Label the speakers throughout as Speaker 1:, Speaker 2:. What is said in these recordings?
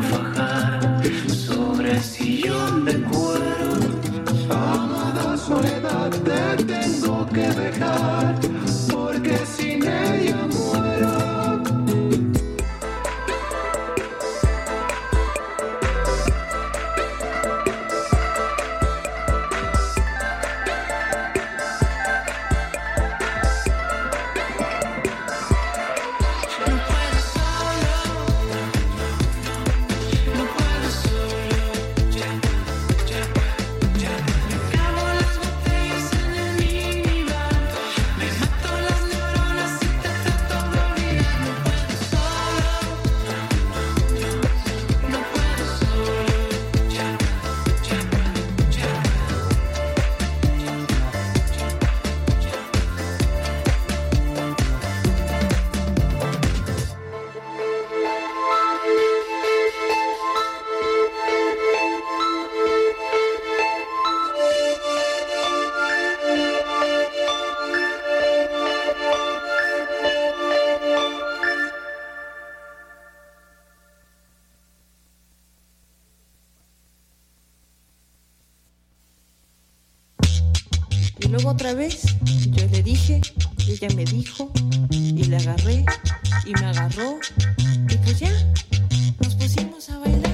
Speaker 1: fajar sobre el sillón de cuero.
Speaker 2: Amada soledad, te tengo que dejar, porque sin ella muero.
Speaker 3: Y luego otra vez yo le dije, y ella me dijo, y le agarré, y me agarró, y pues ya, nos pusimos a bailar.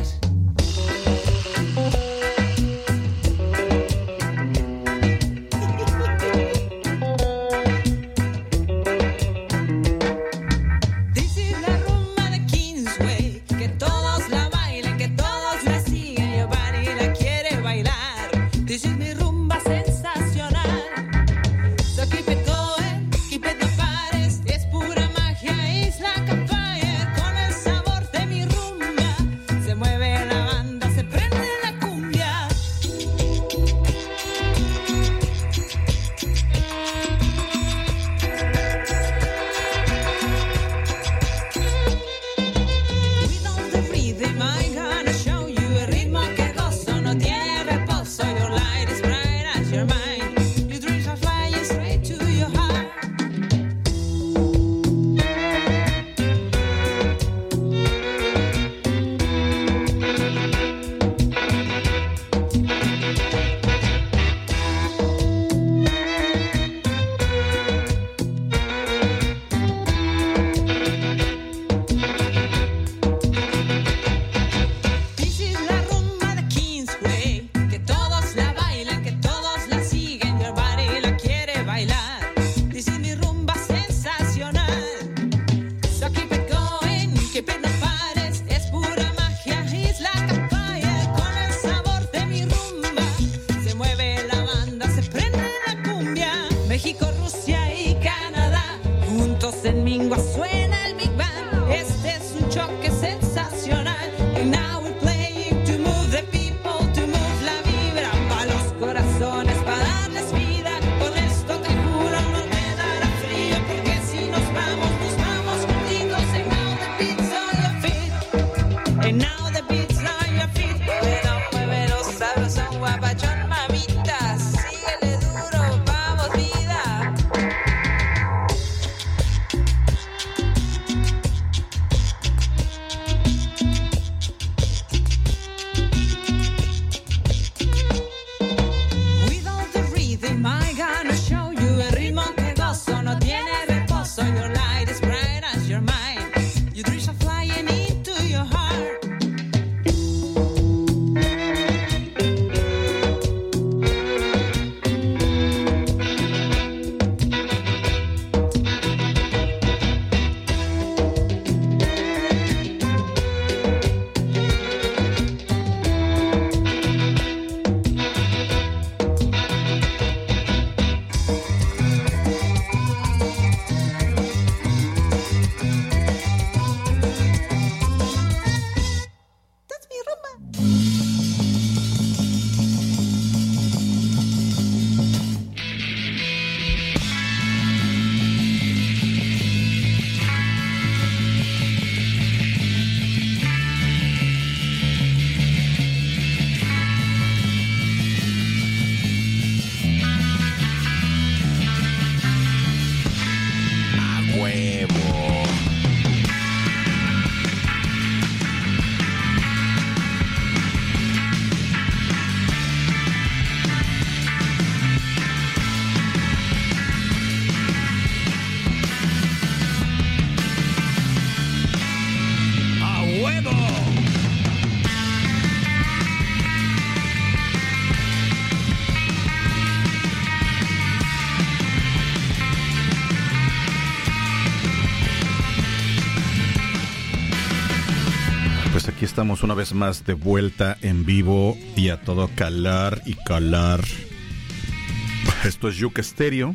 Speaker 4: estamos una vez más de vuelta en vivo y a todo calar y calar. Esto es Yuca Stereo,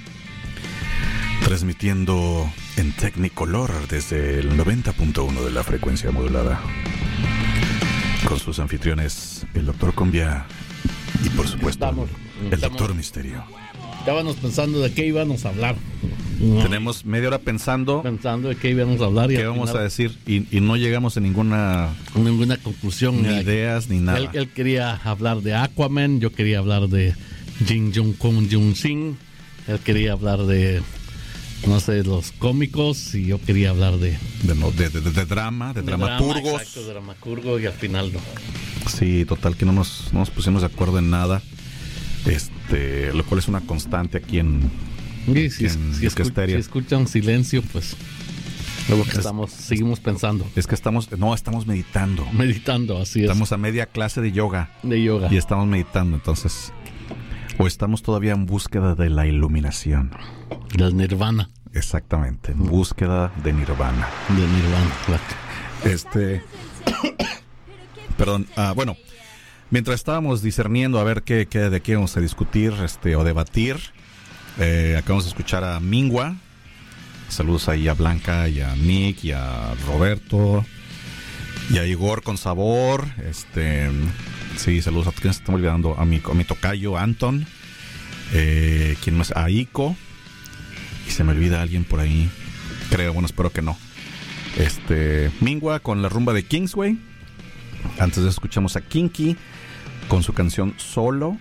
Speaker 4: transmitiendo en Technicolor desde el 90.1 de la frecuencia modulada, con sus anfitriones, el Dr. Cumbia y por supuesto el Dr. Misterio.
Speaker 5: Estábamos pensando de qué íbamos a hablar.
Speaker 4: Tenemos media hora pensando
Speaker 5: de qué íbamos a hablar y
Speaker 4: qué vamos a decir y no llegamos a ninguna
Speaker 5: conclusión,
Speaker 4: ni ideas ni nada.
Speaker 5: Él quería hablar de Aquaman, yo quería hablar de Jin Jung Sing, él quería hablar de, no sé, los cómicos, y yo quería hablar de dramaturgos. Exacto, dramaturgo, y al final no.
Speaker 4: Sí, total que no nos pusimos de acuerdo en nada. Lo cual es una constante aquí en
Speaker 5: si escuchan silencio, pues es lo que seguimos pensando.
Speaker 4: Es que estamos meditando.
Speaker 5: Meditando, así es.
Speaker 4: Estamos a media clase de yoga. Y estamos meditando, entonces. O estamos todavía en búsqueda de la iluminación.
Speaker 5: Del nirvana.
Speaker 4: Exactamente, en búsqueda de nirvana.
Speaker 5: De nirvana,
Speaker 4: claro. Perdón, bueno. Mientras estábamos discerniendo a ver de qué vamos a discutir o debatir, acabamos de escuchar a Mingua. Saludos ahí a Blanca y a Nick y a Roberto y a Igor con sabor. Sí, saludos a quien se está olvidando, a mi tocayo Anton, quien más, a Ico, y se me olvida alguien por ahí, creo, bueno, espero que no. Mingua con la rumba de Kingsway. Antes de eso escuchamos a Kinky con su canción Solo.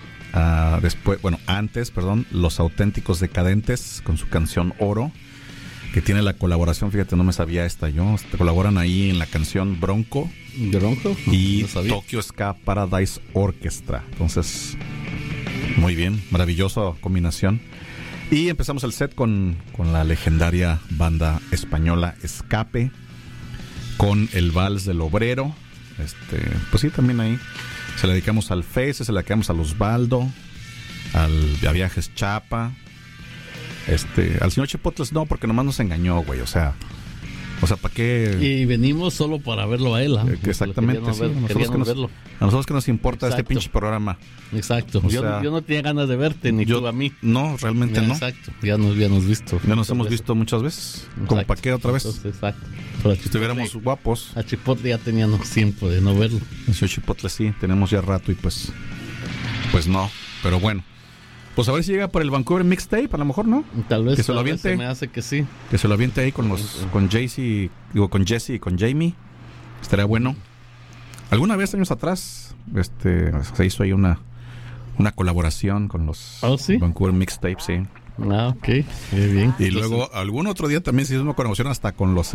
Speaker 4: Antes, Los Auténticos Decadentes con su canción Oro, que tiene la colaboración, fíjate, no me sabía esta yo. Colaboran ahí en la canción Bronco y Tokyo Ska Paradise Orchestra. Entonces, muy bien, maravillosa combinación. Y empezamos el set con la legendaria banda española Escape, con el Vals del Obrero. Pues sí, también ahí se la dedicamos al Face, se la dedicamos al Osvaldo, a Viajes Chapa, al señor Chipotles no, porque nomás nos engañó, güey, o sea, ¿para qué?
Speaker 5: Y venimos solo para verlo a él,
Speaker 4: exactamente, sí, a nosotros que nos importa. Exacto. Este pinche programa.
Speaker 5: Exacto, yo no tenía ganas de verte, ni tú a mí.
Speaker 4: No, realmente no.
Speaker 5: Exacto, ya nos habíamos visto.
Speaker 4: Ya nos hemos visto muchas veces. ¿Como para qué otra vez?
Speaker 5: Entonces, exacto.
Speaker 4: Si estuviéramos guapos.
Speaker 5: A Chipotle ya teníamos tiempo de no verlo.
Speaker 4: El señor Chipotle sí, tenemos ya rato y pues no, pero bueno. Pues a ver si llega por el Vancouver Mixtape, a lo mejor, ¿no?
Speaker 5: Tal vez.
Speaker 4: Que se lo aviente.
Speaker 5: Se me hace que sí.
Speaker 4: Que se lo aviente ahí con Jesse y con Jamie. Estaría bueno. Alguna vez, años atrás, se hizo ahí una colaboración con los Vancouver Mixtape, sí.
Speaker 5: Ok, muy bien.
Speaker 4: Y luego algún otro día también se hizo una colaboración hasta con los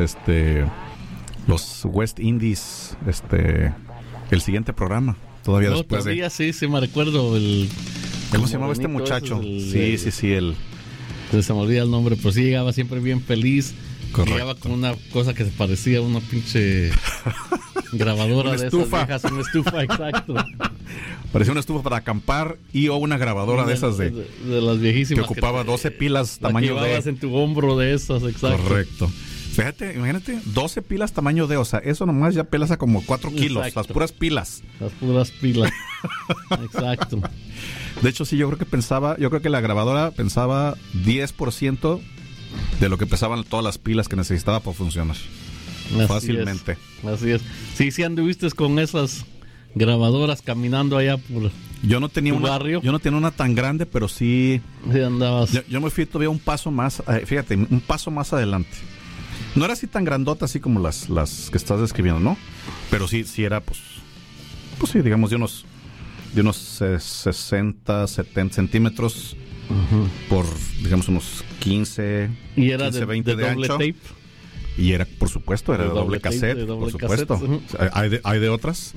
Speaker 4: West Indies, el siguiente programa. Todavía después
Speaker 5: de... sí, me recuerdo
Speaker 4: ¿Cómo se llamaba este muchacho? Sí,
Speaker 5: se me olvida el nombre, pero sí llegaba siempre bien feliz. Correcto. Llegaba con una cosa que se parecía a una pinche grabadora de esas viejas, una estufa, exacto.
Speaker 4: Parecía una estufa para acampar o una grabadora de esas de
Speaker 5: las viejísimas.
Speaker 4: Que ocupaba 12 pilas tamaño
Speaker 5: D. Llevabas en tu hombro de esas, exacto.
Speaker 4: Correcto. Fíjate, imagínate, 12 pilas tamaño D, o sea, eso nomás ya pelas a como 4 kilos, exacto. Las puras pilas.
Speaker 5: Exacto.
Speaker 4: De hecho, sí, yo creo que la grabadora pensaba 10% de lo que pesaban todas las pilas que necesitaba para funcionar. Fácilmente.
Speaker 5: Así es. Sí, anduviste con esas grabadoras caminando allá por barrio.
Speaker 4: Yo no tenía una tan grande, pero sí
Speaker 5: andabas.
Speaker 4: Yo me fui todavía un paso más, un paso más adelante. No era así tan grandota así como las que estás describiendo, ¿no? Pero sí era pues sí, digamos de unos 60, 70 centímetros por, digamos, unos 15,
Speaker 5: ¿y era
Speaker 4: 15, 20 de
Speaker 5: doble
Speaker 4: ancho.
Speaker 5: Tape?
Speaker 4: Y era, por supuesto, era de doble cassette, por supuesto. Hay de otras.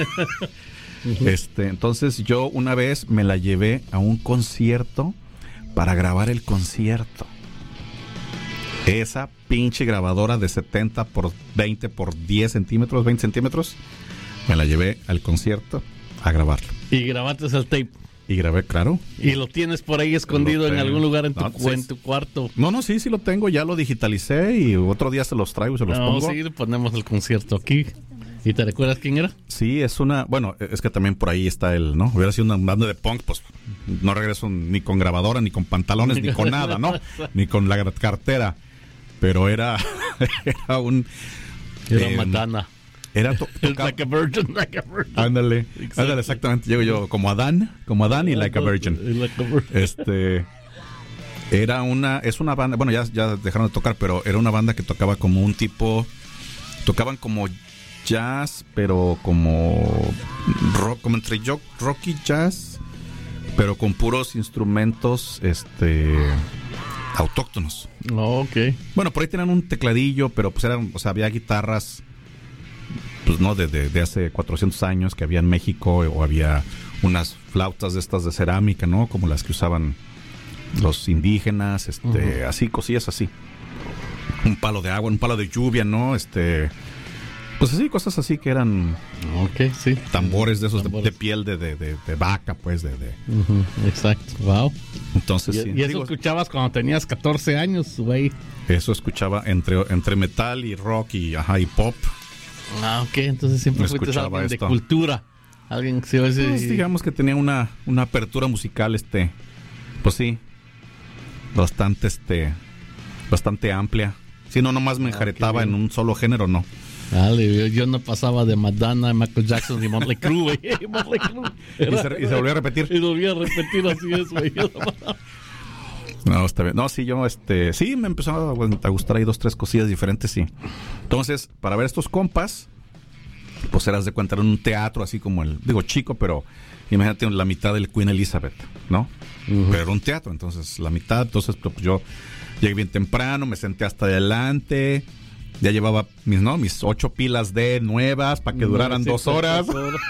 Speaker 4: Entonces yo una vez me la llevé a un concierto para grabar el concierto. Esa pinche grabadora de 70 por 20 por 10 centímetros, 20 centímetros, me la llevé al concierto a grabarlo.
Speaker 5: ¿Y grabaste el tape?
Speaker 4: Y grabé, claro.
Speaker 5: ¿Y lo tienes por ahí escondido en algún lugar en tu cuarto?
Speaker 4: No, sí lo tengo, ya lo digitalicé y otro día se los traigo y se los pongo.
Speaker 5: Sí, ponemos el concierto aquí. ¿Y te recuerdas quién era?
Speaker 4: Sí, es que también por ahí está el, ¿no? Hubiera sido una banda de punk, pues no regreso ni con grabadora, ni con pantalones, ni con nada, ¿no? Ni con la cartera. Pero era
Speaker 5: Madonna.
Speaker 4: Era
Speaker 5: like a virgin.
Speaker 4: Ándale, exactamente. Llego yo como Adán y Like a Virgin. Es una banda, bueno, ya dejaron de tocar, pero era una banda que tocaba como un tipo, tocaban como jazz, pero como rock, como entre rock y jazz, pero con puros instrumentos autóctonos.
Speaker 5: Oh, okay.
Speaker 4: Bueno, por ahí tenían un tecladillo, pero pues había guitarras, pues no, de hace 400 años que había en México, o había unas flautas de estas de cerámica, ¿no? Como las que usaban los indígenas, así, cosillas así. Un palo de agua, un palo de lluvia, ¿no? Pues así, cosas así que eran
Speaker 5: sí.
Speaker 4: Tambores de esos de piel de vaca, pues,
Speaker 5: Exacto, wow.
Speaker 4: Entonces,
Speaker 5: sí. ¿Y eso escuchabas cuando tenías 14 años, güey?
Speaker 4: Eso escuchaba entre metal y rock y pop.
Speaker 5: Ok, entonces siempre fuiste alguien de cultura. Alguien que
Speaker 4: pues, digamos que tenía una apertura musical, pues sí, bastante amplia. Sí, no nomás me enjaretaba en un solo género, no.
Speaker 5: Dale, yo no pasaba de Madonna, Michael Jackson y Motley Crue, güey.
Speaker 4: Y se volvió a repetir.
Speaker 5: Y volvió a repetir, así es, güey.
Speaker 4: No, está bien. No, sí, yo, sí, me empezó a gustar ahí 2-3 cosillas diferentes, sí. Entonces, para ver estos compas, pues eras de cuenta en un teatro, así como chico, pero imagínate la mitad del Queen Elizabeth, ¿no? Pero era un teatro, entonces la mitad, entonces pues, yo llegué bien temprano, me senté hasta adelante, ya llevaba mis 8 pilas de nuevas para que duraran 2 horas.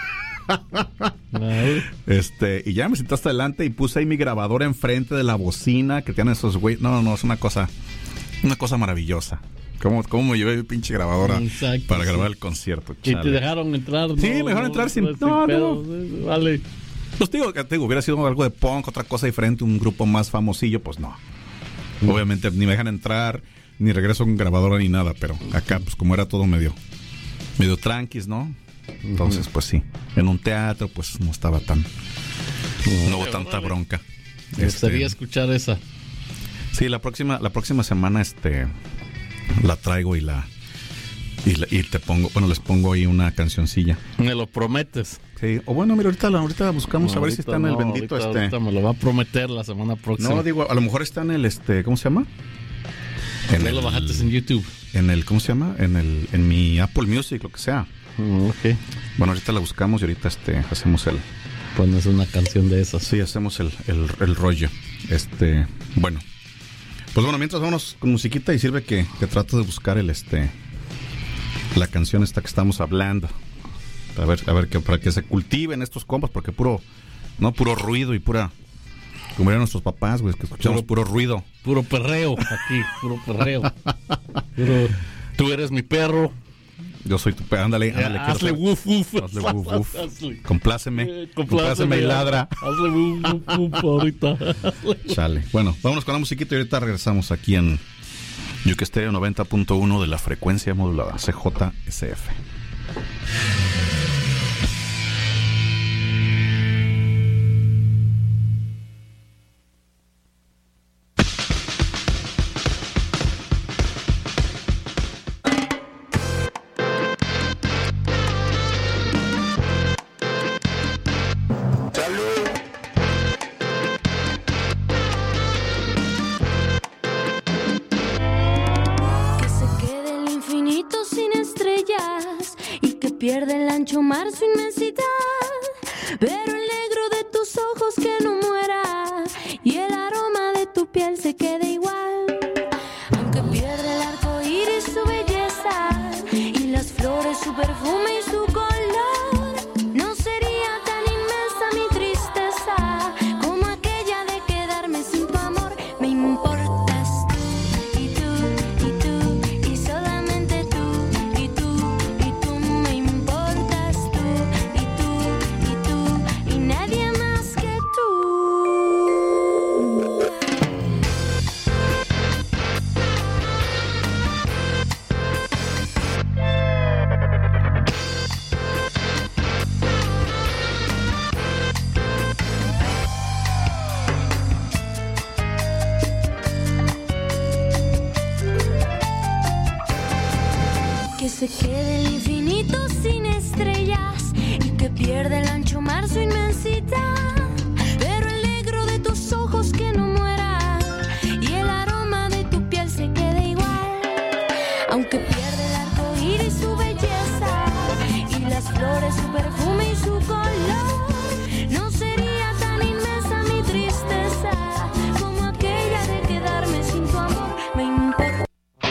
Speaker 4: Y ya me senté hasta adelante y puse ahí mi grabadora enfrente de la bocina que tienen esos güey. No, es una cosa maravillosa. ¿Cómo me llevé mi pinche grabadora para grabar el concierto?
Speaker 5: Chale. ¿Y te dejaron entrar?
Speaker 4: Sí, me dejaron entrar sin pedo.
Speaker 5: Vale.
Speaker 4: Pues te digo, hubiera sido algo de punk, otra cosa diferente, un grupo más famosillo, pues no. Obviamente ni me dejan entrar, ni regreso con grabadora ni nada, pero acá pues como era todo medio tranquis, ¿no? Entonces pues sí, en un teatro pues no estaba no hubo tanta bronca.
Speaker 5: Me gustaría escuchar esa.
Speaker 4: Sí, la próxima semana la traigo y te pongo, les pongo ahí una cancioncilla.
Speaker 5: ¿Me lo prometes?
Speaker 4: Sí, o bueno, mira, ahorita buscamos a ver si está en el bendito
Speaker 5: ahorita me lo va a prometer la semana próxima.
Speaker 4: No, digo, a lo mejor está en el ¿cómo se llama?
Speaker 5: Lo bajaste en YouTube.
Speaker 4: En el, ¿cómo se llama? En mi Apple Music, lo que sea.
Speaker 5: Okay.
Speaker 4: Bueno, ahorita la buscamos y ahorita hacemos
Speaker 5: pones una canción de esas.
Speaker 4: Sí, hacemos el rollo. Bueno. Pues bueno, mientras vámonos con musiquita y sirve que trato de buscar la canción esta que estamos hablando. A ver para que se cultiven estos compas, porque puro ruido y pura, como eran nuestros papás, güey, que escuchamos puro ruido.
Speaker 5: Puro perreo aquí, puro perreo. Tú eres mi perro.
Speaker 4: Yo soy tu perro, ándale.
Speaker 5: Hazle woof woof.
Speaker 4: Hazle woof woof. Compláceme y ladra.
Speaker 5: Hazle woof woof ahorita.
Speaker 4: Chale. Bueno, vámonos con la musiquita y ahorita regresamos aquí en Yuke Stereo 90.1 de la frecuencia modulada, CJSF.
Speaker 6: Pierde el ancho mar su inmensidad, pero el negro de tus ojos que no muera y el aroma de tu piel se quede igual. Aunque pierde el arco iris su belleza y las flores su perfume y su color, no sería tan inmensa mi tristeza como aquella de quedarme sin tu amor. Me importas tú y tú y tú y solamente tú y tú. Nadie más que tú. pierde el ancho mar su inmensidad, pero el negro de tus ojos que no muera y el aroma de tu piel se quede igual. Aunque pierde el arco iris su belleza y las flores su perfume y su color, no sería tan inmensa mi tristeza como aquella de quedarme sin tu amor. Me importa.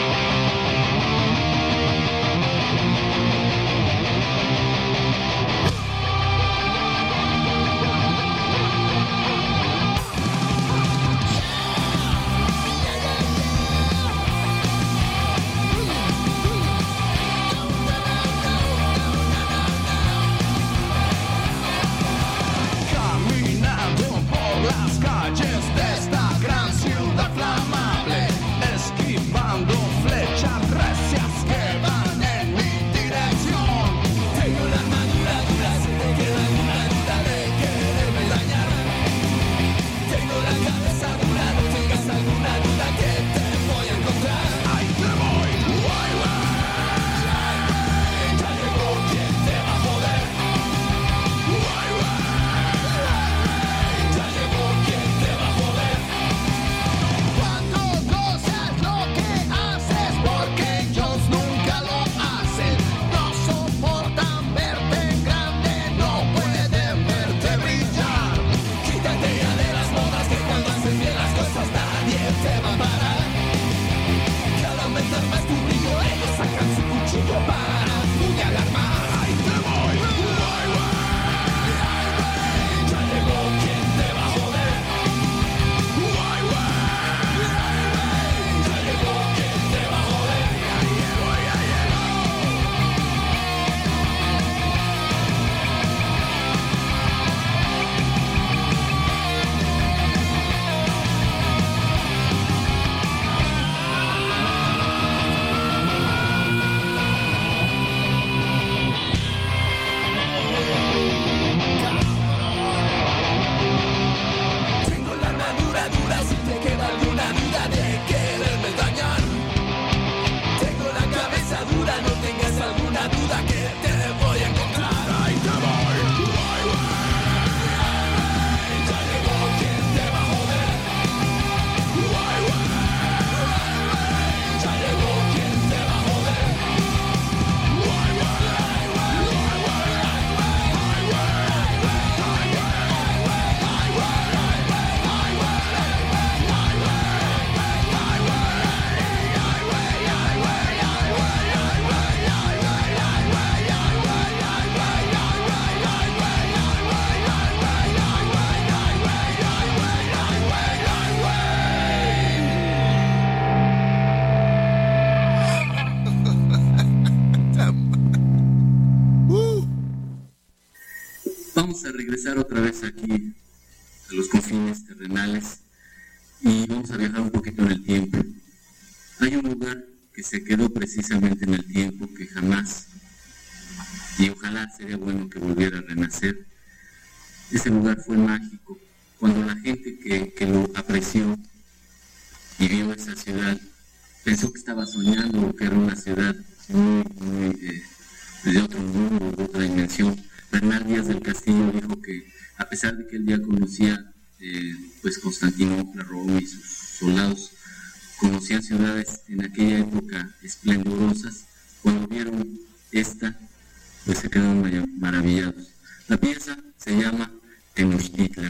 Speaker 7: Vamos a regresar otra vez aquí a los confines terrenales y vamos a viajar un poquito en el tiempo. Hay un lugar que se quedó precisamente en el tiempo, que jamás, y ojalá sería bueno que volviera a renacer. Ese lugar fue mágico. Cuando la gente que lo apreció y vio esa ciudad, pensó que estaba soñando o que era una ciudad muy de otro mundo, de otra dimensión. Bernal Díaz del Castillo dijo que, a pesar de que él ya conocía pues Constantinopla, Roma y sus soldados, conocían ciudades en aquella época esplendorosas, cuando vieron esta, pues se quedaron maravillados. La pieza se llama Tenochtitlan.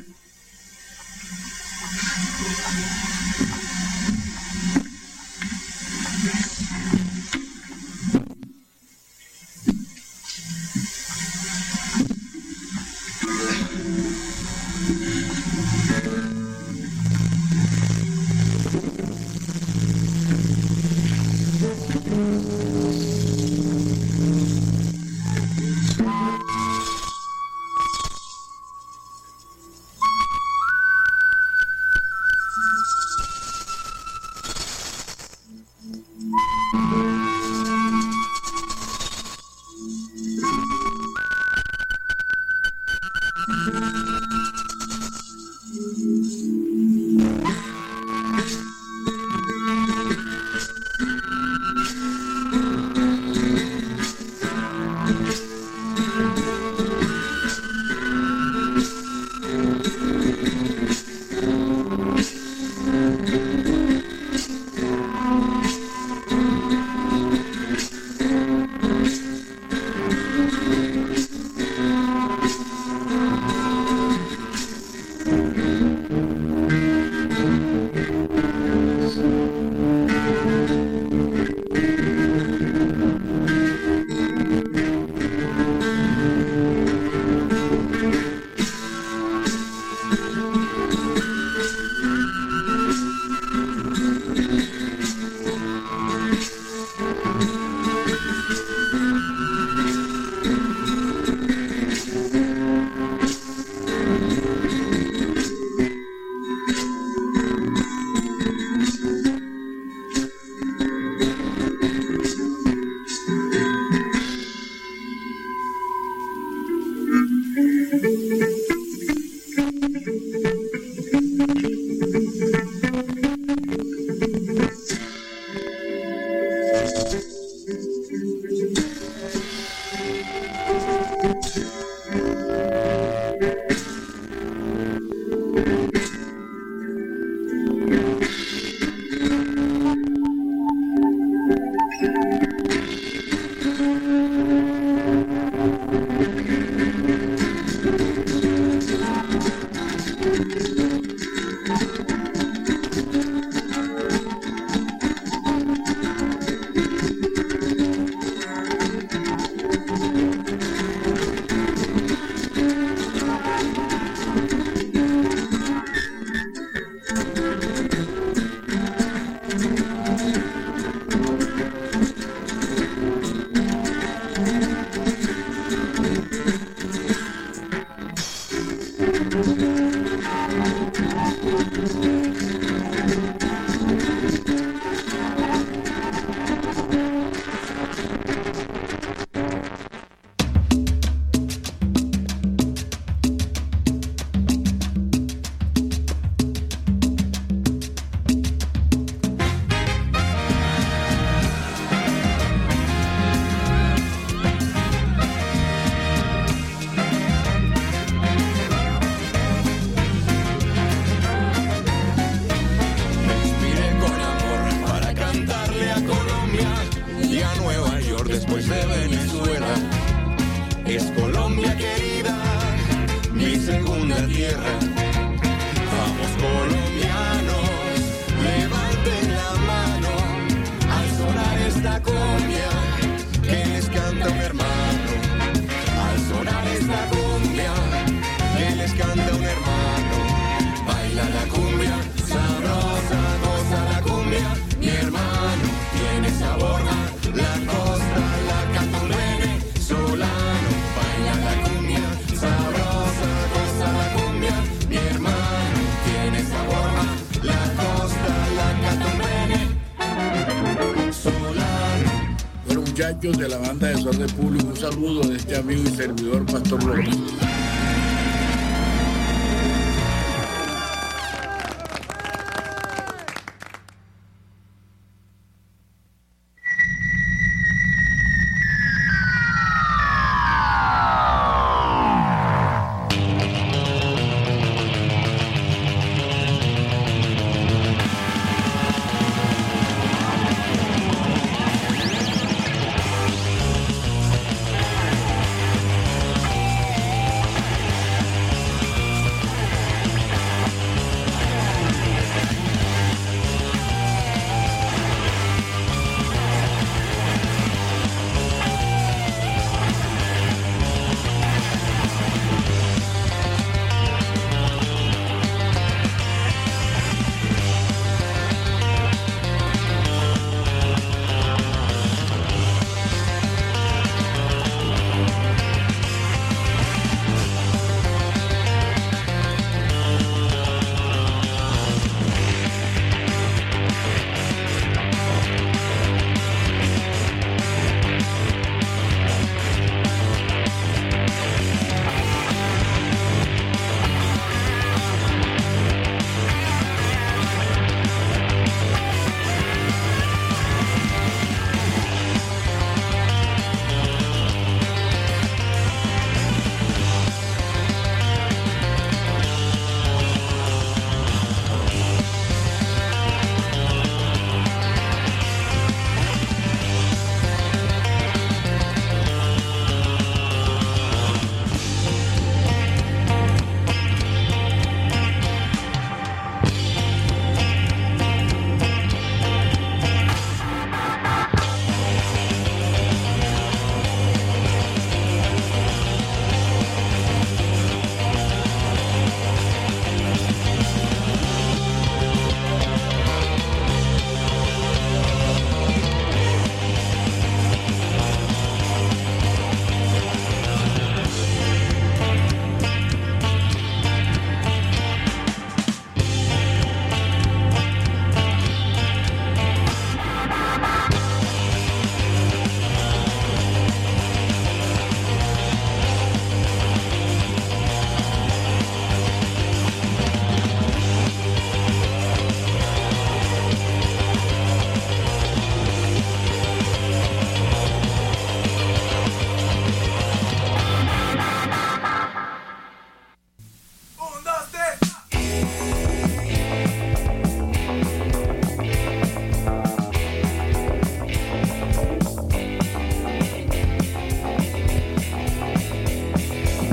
Speaker 8: De la banda de Desorden Público, un saludo de este amigo y servidor Pastor López.